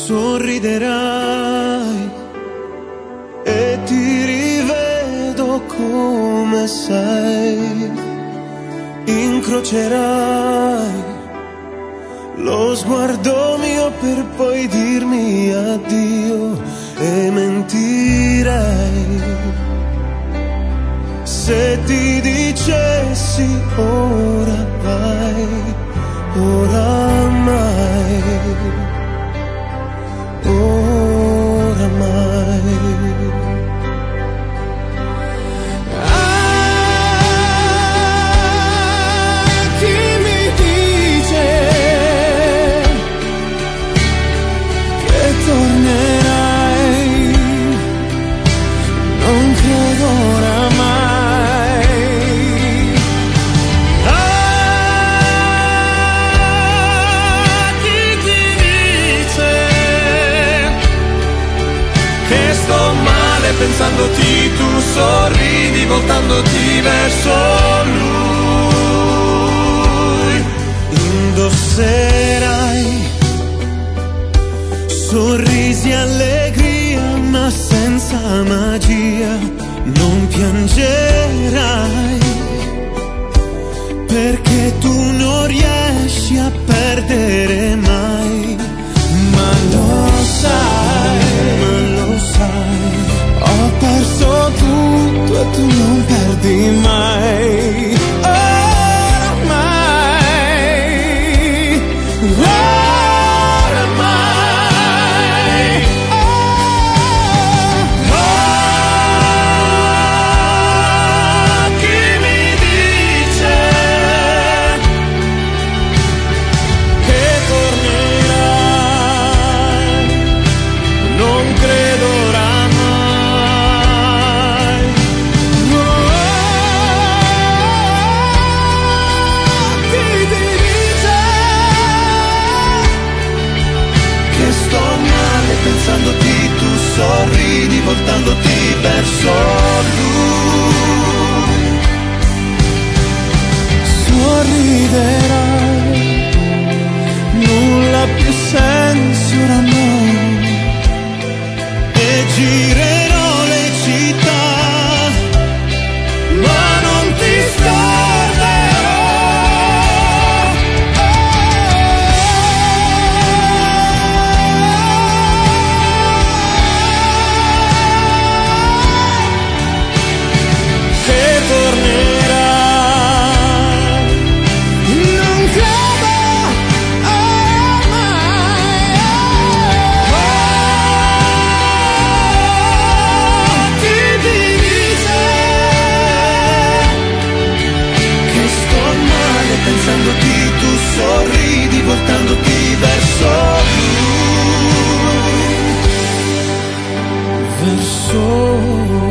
sorriderai e ti rivedo come sei, incrocerai lo sguardo mio per poi dirmi addio e mentirei se ti dicessi ora vai, oramai, oramai. Chi mi dice che tornerai? Non credo oramai. Chi ti dice che sto male pensandoti, tu sorridi voltandoti verso lui. Indosserai sorrisi, allegria, ma senza magia. Non piangerai perché tu non riesci a perdere mai. Ma lo sai, ho perso tutto e tu non perdi mai. Oramai, oramai, chi mi dice che tornerai? Non credo oramai. Chi ti dice che sto male pensandoti, tu sorridi voltandoti verso lui. Sorriderai, nulla più senso oramai, e girerò le città, ma non ti scorderò. Che tornerai, non credo oramai. Chi ti dice che sto male pensandoti, tu sorridi voltandoti verso lui, verso